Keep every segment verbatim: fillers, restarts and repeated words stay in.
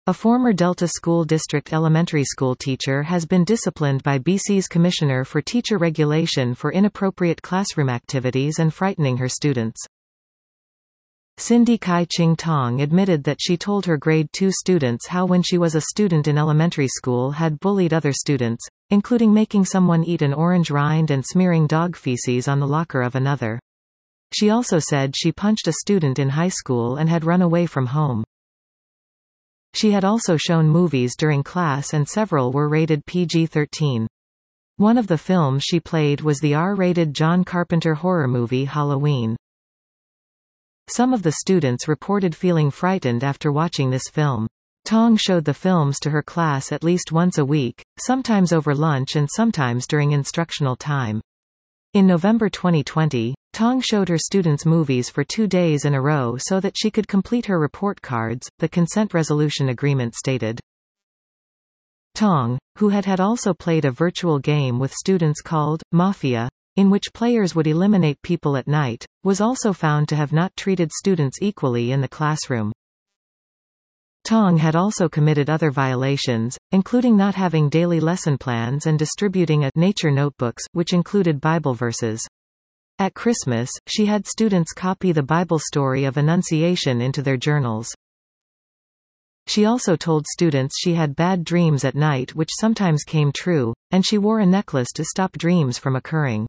A former Delta School District elementary school teacher has been disciplined by B C's Commissioner for Teacher Regulation for inappropriate classroom activities and frightening her students. Cindy Kai Ching Tong admitted that she told her grade two students how when she was a student in elementary school had bullied other students, including making someone eat an orange rind and smearing dog feces on the locker of another. She also said she punched a student in high school and had run away from home. She had also shown movies during class and several were rated P G thirteen. One of the films she played was the R-rated John Carpenter horror movie Halloween. Some of the students reported feeling frightened after watching this film. Tong showed the films to her class at least once a week, sometimes over lunch and sometimes during instructional time. In November twenty twenty, Tong showed her students movies for two days in a row so that she could complete her report cards, the consent resolution agreement stated. Tong, who had had also played a virtual game with students called Mafia, in which players would eliminate people at night, was also found to have not treated students equally in the classroom. Tong had also committed other violations, including not having daily lesson plans and distributing a nature notebooks, which included Bible verses. At Christmas, she had students copy the Bible story of Annunciation into their journals. She also told students she had bad dreams at night which sometimes came true, and she wore a necklace to stop dreams from occurring.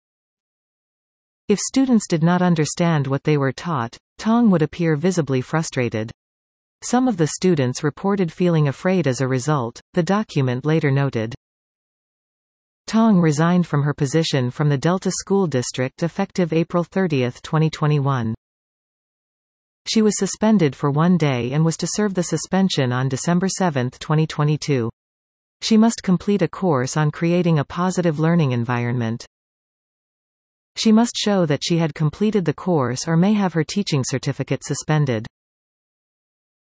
If students did not understand what they were taught, Tong would appear visibly frustrated. Some of the students reported feeling afraid as a result, the document later noted. Tong resigned from her position from the Delta School District effective April thirtieth twenty twenty-one. She was suspended for one day and was to serve the suspension on December seventh twenty twenty-two. She must complete a course on creating a positive learning environment. She must show that she had completed the course or may have her teaching certificate suspended.